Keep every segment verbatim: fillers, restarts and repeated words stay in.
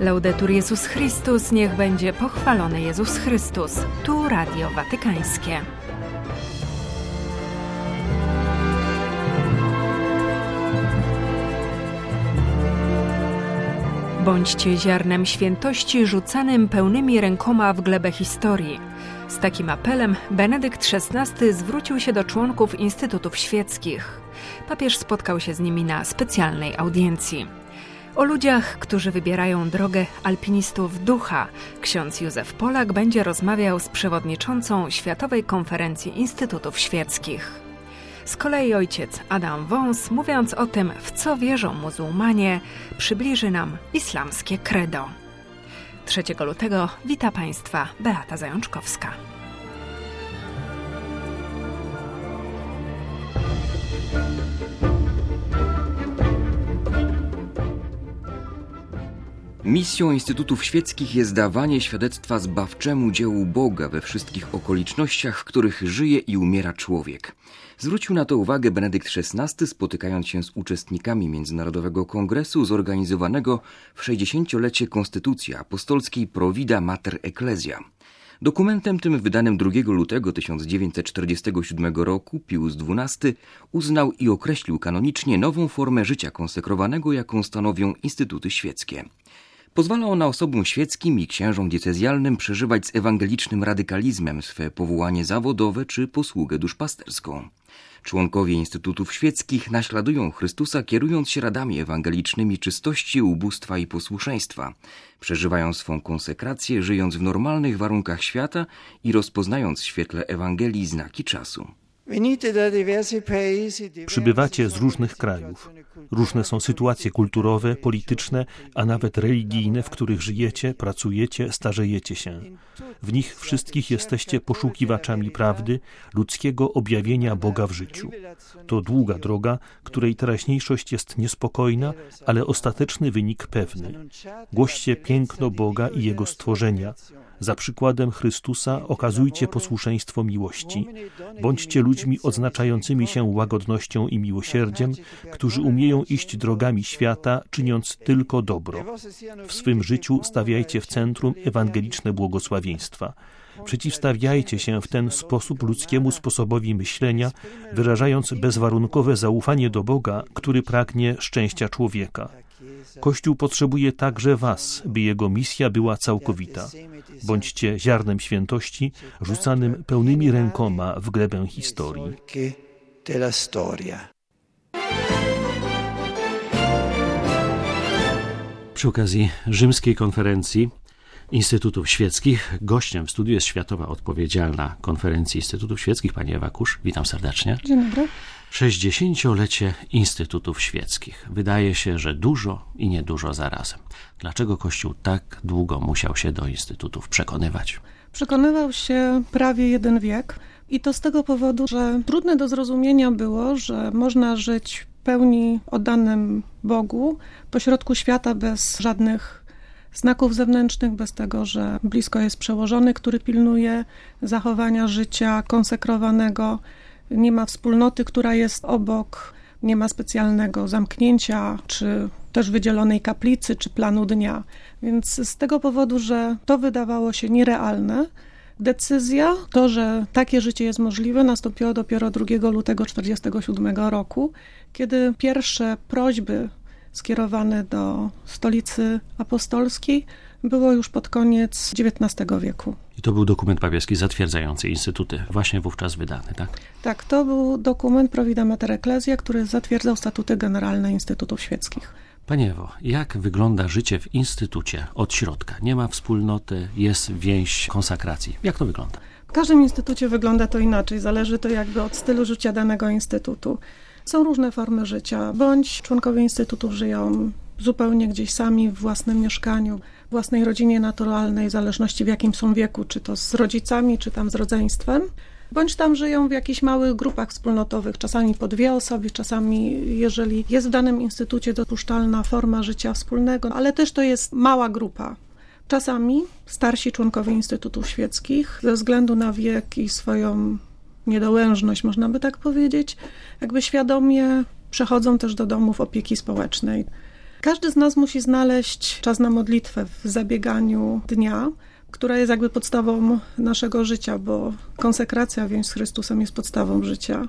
Laudetur Jezus Chrystus, niech będzie pochwalony Jezus Chrystus. Tu Radio Watykańskie. Bądźcie ziarnem świętości rzucanym pełnymi rękoma w glebę historii. Z takim apelem Benedykt szesnasty zwrócił się do członków instytutów świeckich. Papież spotkał się z nimi na specjalnej audiencji. O ludziach, którzy wybierają drogę alpinistów ducha, ksiądz Józef Polak będzie rozmawiał z przewodniczącą Światowej Konferencji Instytutów Świeckich. Z kolei ojciec Adam Wąs, mówiąc o tym, w co wierzą muzułmanie, przybliży nam islamskie credo. trzeciego lutego wita Państwa Beata Zajączkowska. Misją Instytutów Świeckich jest dawanie świadectwa zbawczemu dziełu Boga we wszystkich okolicznościach, w których żyje i umiera człowiek. Zwrócił na to uwagę Benedykt szesnasty, spotykając się z uczestnikami Międzynarodowego Kongresu zorganizowanego w sześćdziesięciolecie Konstytucji Apostolskiej Pro Vida Mater Ecclesia. Dokumentem tym wydanym drugiego lutego tysiąc dziewięćset czterdziestego siódmego roku Pius dwunasty uznał i określił kanonicznie nową formę życia konsekrowanego, jaką stanowią instytuty świeckie. Pozwala ona osobom świeckim i księżom diecezjalnym przeżywać z ewangelicznym radykalizmem swe powołanie zawodowe czy posługę duszpasterską. Członkowie instytutów świeckich naśladują Chrystusa, kierując się radami ewangelicznymi czystości, ubóstwa i posłuszeństwa. Przeżywają swą konsekrację, żyjąc w normalnych warunkach świata i rozpoznając w świetle Ewangelii znaki czasu. Przybywacie z różnych krajów. Różne są sytuacje kulturowe, polityczne, a nawet religijne, w których żyjecie, pracujecie, starzejecie się. W nich wszystkich jesteście poszukiwaczami prawdy, ludzkiego objawienia Boga w życiu. To długa droga, której teraźniejszość jest niespokojna, ale ostateczny wynik pewny. Głoście piękno Boga i Jego stworzenia. Za przykładem Chrystusa okazujcie posłuszeństwo miłości. Bądźcie ludźmi odznaczającymi się łagodnością i miłosierdziem, którzy umieją iść drogami świata, czyniąc tylko dobro. W swym życiu stawiajcie w centrum ewangeliczne błogosławieństwa. Przeciwstawiajcie się w ten sposób ludzkiemu sposobowi myślenia, wyrażając bezwarunkowe zaufanie do Boga, który pragnie szczęścia człowieka. Kościół potrzebuje także was, by jego misja była całkowita. Bądźcie ziarnem świętości, rzucanym pełnymi rękoma w glebę historii. Przy okazji rzymskiej konferencji Instytutów Świeckich gościem w studiu jest Światowa Odpowiedzialna Konferencji Instytutów Świeckich, pani Ewa Kusz. Witam serdecznie. Dzień dobry. sześćdziesięciolecie Instytutów Świeckich. Wydaje się, że dużo i niedużo zarazem. Dlaczego Kościół tak długo musiał się do instytutów przekonywać? Przekonywał się prawie jeden wiek i to z tego powodu, że trudne do zrozumienia było, że można żyć w pełni oddanym Bogu pośrodku świata bez żadnych znaków zewnętrznych, bez tego, że blisko jest przełożony, który pilnuje zachowania życia konsekrowanego. Nie ma wspólnoty, która jest obok, nie ma specjalnego zamknięcia, czy też wydzielonej kaplicy, czy planu dnia. Więc z tego powodu, że to wydawało się nierealne, decyzja, to, że takie życie jest możliwe, nastąpiło dopiero drugiego lutego tysiąc dziewięćset czterdziestego siódmego roku, kiedy pierwsze prośby skierowane do stolicy apostolskiej było już pod koniec dziewiętnastego wieku. I to był dokument papieski zatwierdzający instytuty, właśnie wówczas wydany, tak? Tak, to był dokument Pro Vida Mater Ecclesia, który zatwierdzał statuty generalne Instytutów Świeckich. Pani Ewo, jak wygląda życie w instytucie od środka? Nie ma wspólnoty, jest więź konsakracji. Jak to wygląda? W każdym instytucie wygląda to inaczej, zależy to jakby od stylu życia danego instytutu. Są różne formy życia, bądź członkowie instytutów żyją zupełnie gdzieś sami w własnym mieszkaniu, w własnej rodzinie naturalnej, w zależności w jakim są wieku, czy to z rodzicami, czy tam z rodzeństwem, bądź tam żyją w jakichś małych grupach wspólnotowych, czasami po dwie osoby, czasami jeżeli jest w danym instytucie dopuszczalna forma życia wspólnego, ale też to jest mała grupa. Czasami starsi członkowie instytutów świeckich ze względu na wiek i swoją niedołężność, można by tak powiedzieć, jakby świadomie przechodzą też do domów opieki społecznej. Każdy z nas musi znaleźć czas na modlitwę w zabieganiu dnia, która jest jakby podstawą naszego życia, bo konsekracja, więź z Chrystusem jest podstawą życia.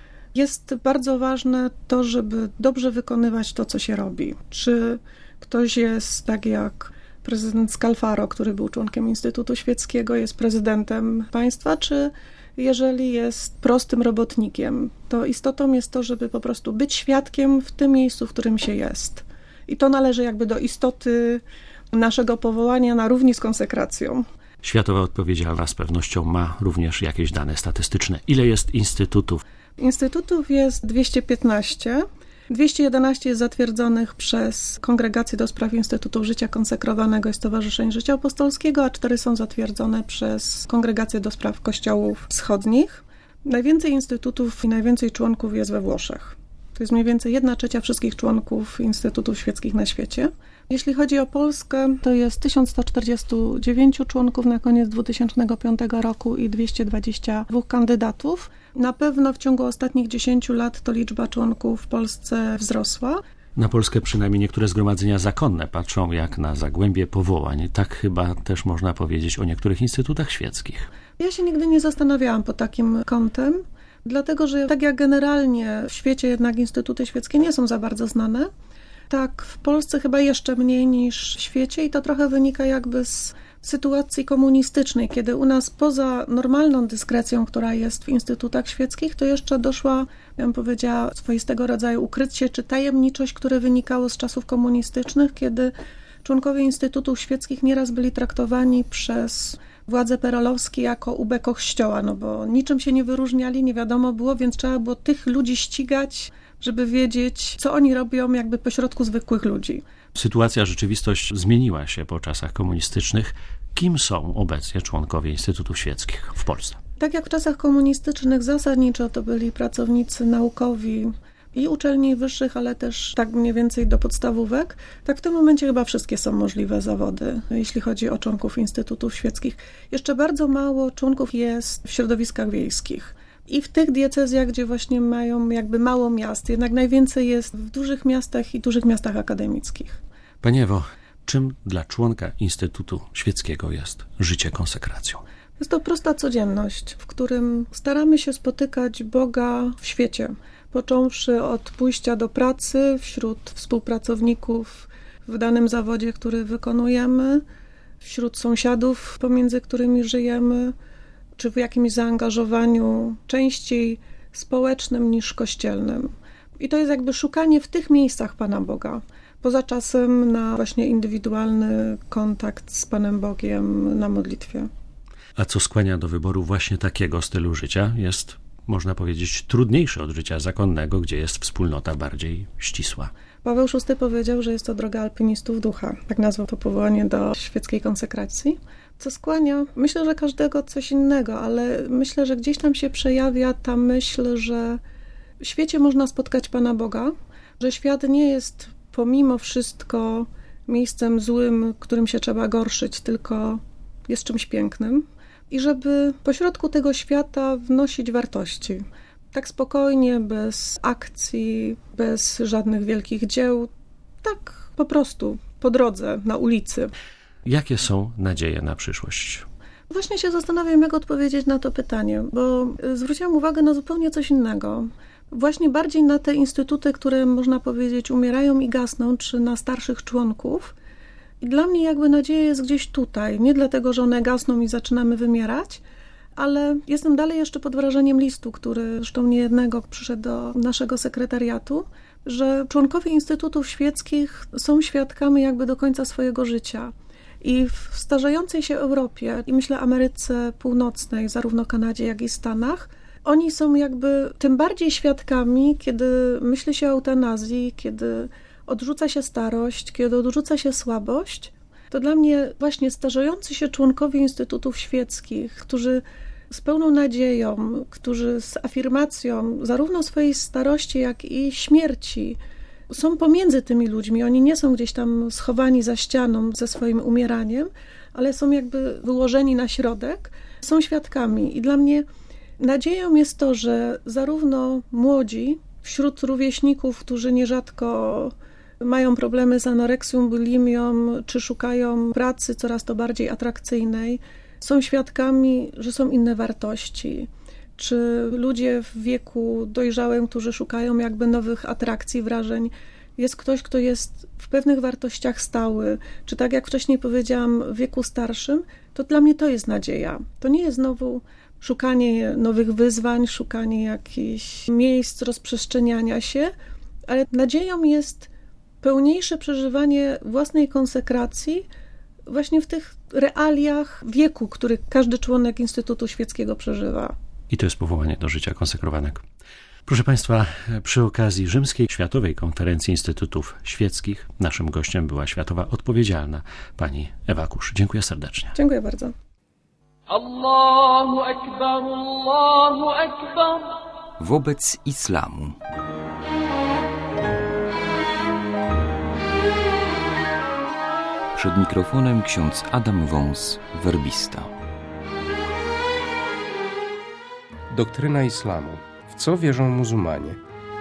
Jest bardzo ważne to, żeby dobrze wykonywać to, co się robi. Czy ktoś jest tak jak prezydent Scalfaro, który był członkiem Instytutu Świeckiego, jest prezydentem państwa, czy jeżeli jest prostym robotnikiem, to istotą jest to, żeby po prostu być świadkiem w tym miejscu, w którym się jest. I to należy jakby do istoty naszego powołania na równi z konsekracją. Światowa Odpowiedzialna z pewnością ma również jakieś dane statystyczne. Ile jest instytutów? Instytutów jest dwieście piętnaście. dwieście jedenaście jest zatwierdzonych przez Kongregację do Spraw Instytutów Życia Konsekrowanego i Stowarzyszeń Życia Apostolskiego, a cztery są zatwierdzone przez Kongregację do Spraw Kościołów Wschodnich. Najwięcej instytutów i najwięcej członków jest we Włoszech. To jest mniej więcej jedna trzecia wszystkich członków instytutów świeckich na świecie. Jeśli chodzi o Polskę, to jest tysiąc sto czterdzieści dziewięć członków na koniec dwa tysiące piątego roku i dwieście dwadzieścia dwa kandydatów. Na pewno w ciągu ostatnich dziesięciu lat to liczba członków w Polsce wzrosła. Na Polskę przynajmniej niektóre zgromadzenia zakonne patrzą jak na zagłębie powołań. Tak chyba też można powiedzieć o niektórych instytutach świeckich. Ja się nigdy nie zastanawiałam pod takim kątem, dlatego że tak jak generalnie w świecie jednak instytuty świeckie nie są za bardzo znane, tak w Polsce chyba jeszcze mniej niż w świecie i to trochę wynika jakby z sytuacji komunistycznej, kiedy u nas poza normalną dyskrecją, która jest w instytutach świeckich, to jeszcze doszła, ja bym powiedziała, swoistego rodzaju ukrycie czy tajemniczość, które wynikało z czasów komunistycznych, kiedy członkowie instytutów świeckich nieraz byli traktowani przez władze perelowskie jako U B Kościoła, no bo niczym się nie wyróżniali, nie wiadomo było, więc trzeba było tych ludzi ścigać, żeby wiedzieć, co oni robią jakby pośrodku zwykłych ludzi. Sytuacja, rzeczywistość zmieniła się po czasach komunistycznych. Kim są obecnie członkowie instytutów świeckich w Polsce? Tak jak w czasach komunistycznych zasadniczo to byli pracownicy naukowi i uczelni wyższych, ale też tak mniej więcej do podstawówek, tak w tym momencie chyba wszystkie są możliwe zawody, jeśli chodzi o członków instytutów świeckich. Jeszcze bardzo mało członków jest w środowiskach wiejskich. I w tych diecezjach, gdzie właśnie mają jakby mało miast, jednak najwięcej jest w dużych miastach i dużych miastach akademickich. Pani Ewo, czym dla członka Instytutu Świeckiego jest życie konsekracją? Jest to prosta codzienność, w którym staramy się spotykać Boga w świecie, począwszy od pójścia do pracy wśród współpracowników w danym zawodzie, który wykonujemy, wśród sąsiadów, pomiędzy którymi żyjemy, czy w jakimś zaangażowaniu częściej społecznym niż kościelnym. I to jest jakby szukanie w tych miejscach Pana Boga, poza czasem na właśnie indywidualny kontakt z Panem Bogiem na modlitwie. A co skłania do wyboru właśnie takiego stylu życia? Jest, można powiedzieć, trudniejszy od życia zakonnego, gdzie jest wspólnota bardziej ścisła. Paweł szósty powiedział, że jest to droga alpinistów ducha. Tak nazwał to powołanie do świeckiej konsekracji. Co skłania? Myślę, że każdego coś innego, ale myślę, że gdzieś tam się przejawia ta myśl, że w świecie można spotkać Pana Boga, że świat nie jest pomimo wszystko miejscem złym, którym się trzeba gorszyć, tylko jest czymś pięknym i żeby pośrodku tego świata wnosić wartości. Tak spokojnie, bez akcji, bez żadnych wielkich dzieł, tak po prostu po drodze, na ulicy. Jakie są nadzieje na przyszłość? Właśnie się zastanawiam, jak odpowiedzieć na to pytanie, bo zwróciłam uwagę na zupełnie coś innego. Właśnie bardziej na te instytuty, które można powiedzieć umierają i gasną, czy na starszych członków. I dla mnie jakby nadzieja jest gdzieś tutaj. Nie dlatego, że one gasną i zaczynamy wymierać, ale jestem dalej jeszcze pod wrażeniem listu, który zresztą niejednego przyszedł do naszego sekretariatu, że członkowie instytutów świeckich są świadkami jakby do końca swojego życia. I w starzejącej się Europie, i myślę Ameryce Północnej, zarówno Kanadzie, jak i Stanach, oni są jakby tym bardziej świadkami, kiedy myśli się o eutanazji, kiedy odrzuca się starość, kiedy odrzuca się słabość. To dla mnie właśnie starzejący się członkowie instytutów świeckich, którzy z pełną nadzieją, którzy z afirmacją zarówno swojej starości, jak i śmierci są pomiędzy tymi ludźmi. Oni nie są gdzieś tam schowani za ścianą ze swoim umieraniem, ale są jakby wyłożeni na środek, są świadkami. I dla mnie nadzieją jest to, że zarówno młodzi wśród rówieśników, którzy nierzadko mają problemy z anoreksją, bulimią, czy szukają pracy coraz to bardziej atrakcyjnej, są świadkami, że są inne wartości. Czy ludzie w wieku dojrzałym, którzy szukają jakby nowych atrakcji, wrażeń, jest ktoś, kto jest w pewnych wartościach stały, czy tak jak wcześniej powiedziałam, w wieku starszym, to dla mnie to jest nadzieja. To nie jest znowu szukanie nowych wyzwań, szukanie jakichś miejsc rozprzestrzeniania się, ale nadzieją jest pełniejsze przeżywanie własnej konsekracji właśnie w tych realiach wieku, który każdy członek Instytutu Świeckiego przeżywa. I to jest powołanie do życia konsekrowanego. Proszę Państwa, przy okazji Rzymskiej Światowej Konferencji Instytutów Świeckich naszym gościem była światowa odpowiedzialna pani Ewa Kusz. Dziękuję serdecznie. Dziękuję bardzo. Allahu Akbar, Allahu Akbar. Wobec islamu. Przed mikrofonem ksiądz Adam Wąs, werbista. Doktryna islamu. W co wierzą muzułmanie?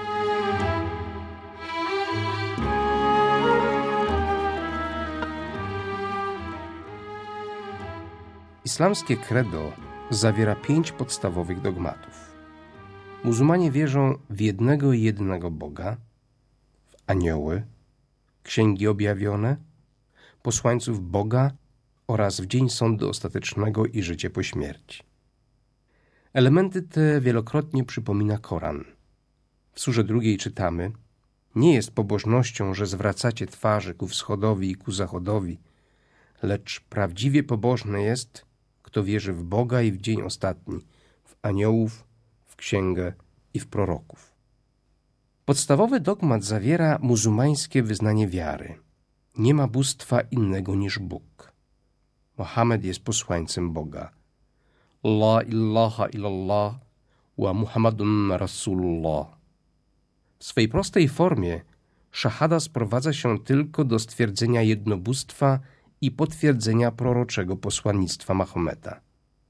Islamskie credo zawiera pięć podstawowych dogmatów. Muzułmanie wierzą w jednego i jedynego Boga, w anioły, księgi objawione, posłańców Boga oraz w dzień sądu ostatecznego i życie po śmierci. Elementy te wielokrotnie przypomina Koran. W surze drugiej czytamy: nie jest pobożnością, że zwracacie twarze ku wschodowi i ku zachodowi, lecz prawdziwie pobożny jest, kto wierzy w Boga i w dzień ostatni, w aniołów, w księgę i w proroków. Podstawowy dogmat zawiera muzułmańskie wyznanie wiary. Nie ma bóstwa innego niż Bóg. Mohamed jest posłańcem Boga. La ilaha illallah wa Muhammadun Rasulullah. W swej prostej formie szahada sprowadza się tylko do stwierdzenia jednobóstwa i potwierdzenia proroczego posłannictwa Mahometa.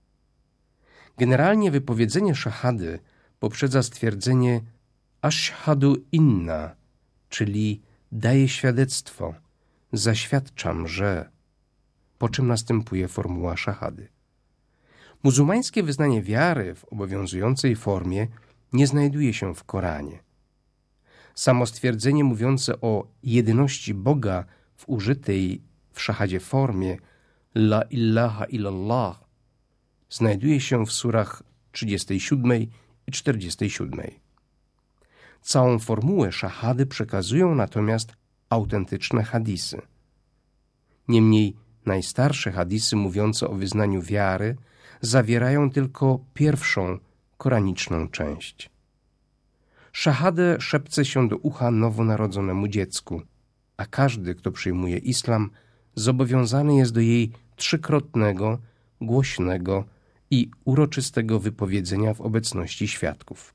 Generalnie wypowiedzenie szahady poprzedza stwierdzenie ashhadu inna, czyli daję świadectwo, zaświadczam, że, po czym następuje formuła szahady. Muzułmańskie wyznanie wiary w obowiązującej formie nie znajduje się w Koranie. Samo stwierdzenie mówiące o jedyności Boga w użytej w szahadzie formie La ilaha illallah znajduje się w surach trzydziestej siódmej i czterdziestej siódmej. Całą formułę szahady przekazują natomiast autentyczne hadisy. Niemniej najstarsze hadisy mówiące o wyznaniu wiary zawierają tylko pierwszą, koraniczną część. Szahadę szepce się do ucha nowonarodzonemu dziecku, a każdy, kto przyjmuje islam, zobowiązany jest do jej trzykrotnego, głośnego i uroczystego wypowiedzenia w obecności świadków.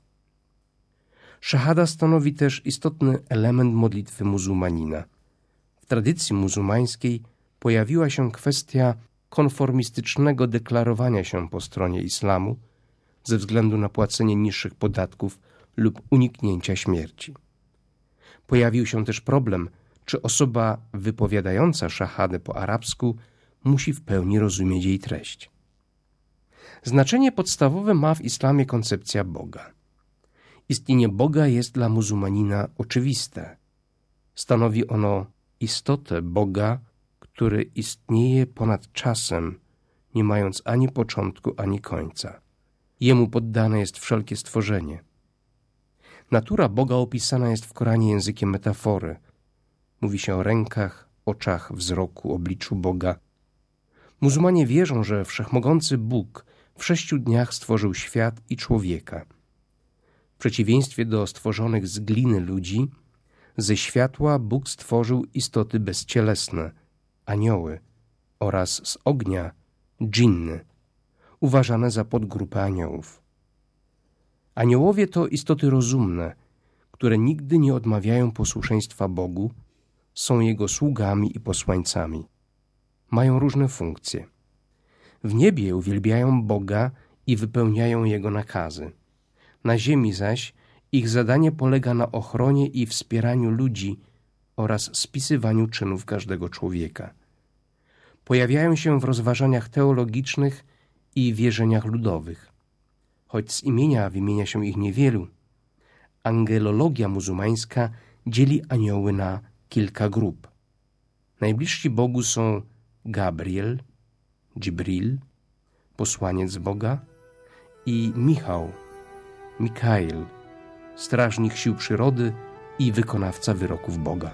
Szahada stanowi też istotny element modlitwy muzułmanina. W tradycji muzułmańskiej pojawiła się kwestia konformistycznego deklarowania się po stronie islamu ze względu na płacenie niższych podatków lub uniknięcia śmierci. Pojawił się też problem, czy osoba wypowiadająca szahadę po arabsku musi w pełni rozumieć jej treść. Znaczenie podstawowe ma w islamie koncepcja Boga. Istnienie Boga jest dla muzułmanina oczywiste. Stanowi ono istotę Boga, który istnieje ponad czasem, nie mając ani początku, ani końca. Jemu poddane jest wszelkie stworzenie. Natura Boga opisana jest w Koranie językiem metafory. Mówi się o rękach, oczach, wzroku, obliczu Boga. Muzułmanie wierzą, że wszechmogący Bóg w sześciu dniach stworzył świat i człowieka. W przeciwieństwie do stworzonych z gliny ludzi, ze światła Bóg stworzył istoty bezcielesne, anioły, oraz z ognia dżinny, uważane za podgrupę aniołów. Aniołowie to istoty rozumne, które nigdy nie odmawiają posłuszeństwa Bogu, są Jego sługami i posłańcami. Mają różne funkcje. W niebie uwielbiają Boga i wypełniają Jego nakazy. Na ziemi zaś ich zadanie polega na ochronie i wspieraniu ludzi oraz spisywaniu czynów każdego człowieka. Pojawiają się w rozważaniach teologicznych i wierzeniach ludowych. Choć z imienia wymienia się ich niewielu, angelologia muzułmańska dzieli anioły na kilka grup. Najbliżsi Bogu są Gabriel, Dżybril, posłaniec Boga, i Michał, Mikail, strażnik sił przyrody i wykonawca wyroków Boga.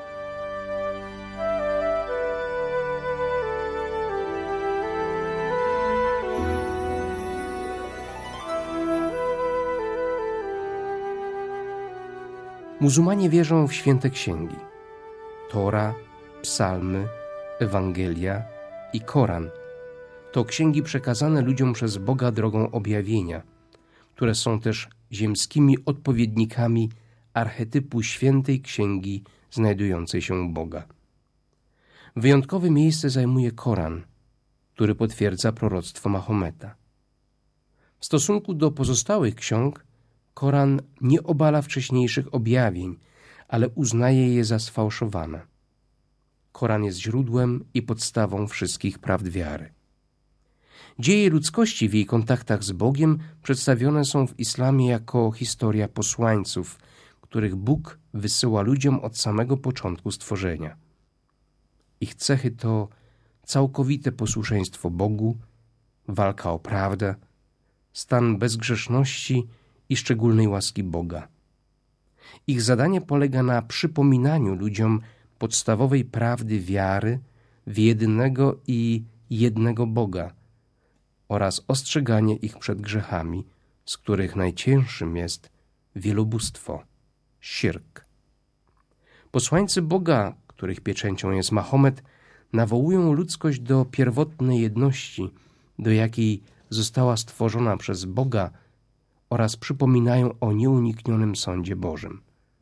Muzułmanie wierzą w święte księgi: Tora, Psalmy, Ewangelia i Koran. To księgi przekazane ludziom przez Boga drogą objawienia, które są też ziemskimi odpowiednikami archetypu świętej księgi znajdującej się u Boga. Wyjątkowe miejsce zajmuje Koran, który potwierdza proroctwo Mahometa. W stosunku do pozostałych ksiąg, Koran nie obala wcześniejszych objawień, ale uznaje je za sfałszowane. Koran jest źródłem i podstawą wszystkich prawd wiary. Dzieje ludzkości w jej kontaktach z Bogiem przedstawione są w islamie jako historia posłańców, których Bóg wysyła ludziom od samego początku stworzenia. Ich cechy to całkowite posłuszeństwo Bogu, walka o prawdę, stan bezgrzeszności i szczególnej łaski Boga. Ich zadanie polega na przypominaniu ludziom podstawowej prawdy wiary w jedynego i jednego Boga oraz ostrzeganie ich przed grzechami, z których najcięższym jest wielobóstwo, szirk. Posłańcy Boga, których pieczęcią jest Mahomet, nawołują ludzkość do pierwotnej jedności, do jakiej została stworzona przez Boga, oraz przypominają o nieuniknionym sądzie Bożym.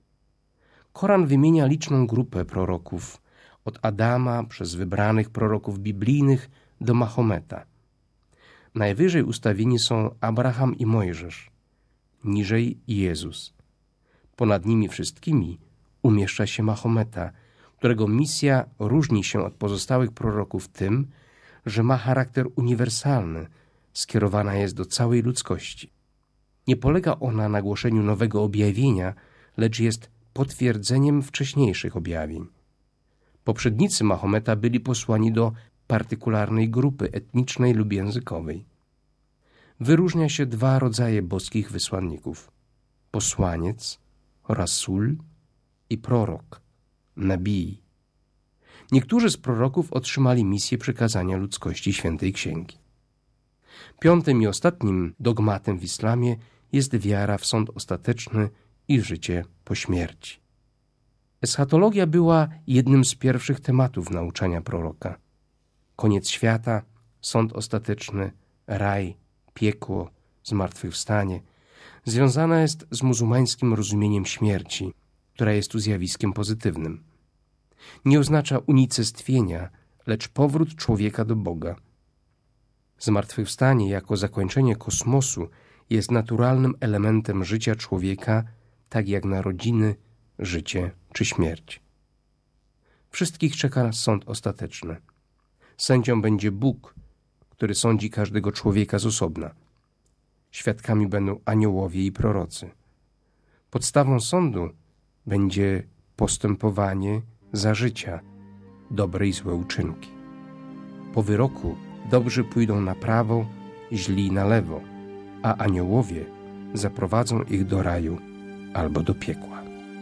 Koran wymienia liczną grupę proroków, od Adama przez wybranych proroków biblijnych do Mahometa. Najwyżej ustawieni są Abraham i Mojżesz, niżej Jezus. Ponad nimi wszystkimi umieszcza się Mahometa, którego misja różni się od pozostałych proroków tym, że ma charakter uniwersalny, skierowana jest do całej ludzkości. Nie polega ona na głoszeniu nowego objawienia, lecz jest potwierdzeniem wcześniejszych objawień. Poprzednicy Mahometa byli posłani do partykularnej grupy etnicznej lub językowej. Wyróżnia się dwa rodzaje boskich wysłanników: posłaniec, rasul, i prorok, nabii. Niektórzy z proroków otrzymali misję przekazania ludzkości świętej księgi. Piątym i ostatnim dogmatem w islamie jest wiara w sąd ostateczny i życie po śmierci. Eschatologia była jednym z pierwszych tematów nauczania proroka. Koniec świata, sąd ostateczny, raj, piekło, zmartwychwstanie związana jest z muzułmańskim rozumieniem śmierci, która jest tu zjawiskiem pozytywnym. Nie oznacza unicestwienia, lecz powrót człowieka do Boga. Zmartwychwstanie jako zakończenie kosmosu jest naturalnym elementem życia człowieka, tak jak narodziny, życie czy śmierć. Wszystkich czeka sąd ostateczny. Sędzią będzie Bóg, który sądzi każdego człowieka z osobna. Świadkami będą aniołowie i prorocy. Podstawą sądu będzie postępowanie za życia, dobre i złe uczynki. Po wyroku dobrzy pójdą na prawo, źli na lewo, a aniołowie zaprowadzą ich do raju albo do piekła.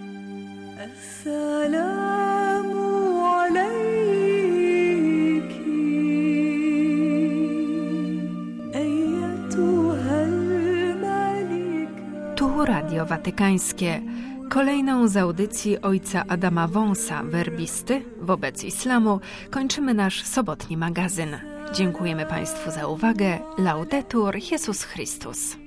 Tu Radio Watykańskie. Kolejną z audycji ojca Adama Wąsa, werbisty wobec islamu, kończymy nasz sobotni magazyn. Dziękujemy Państwu za uwagę. Laudetur Jesus Christus.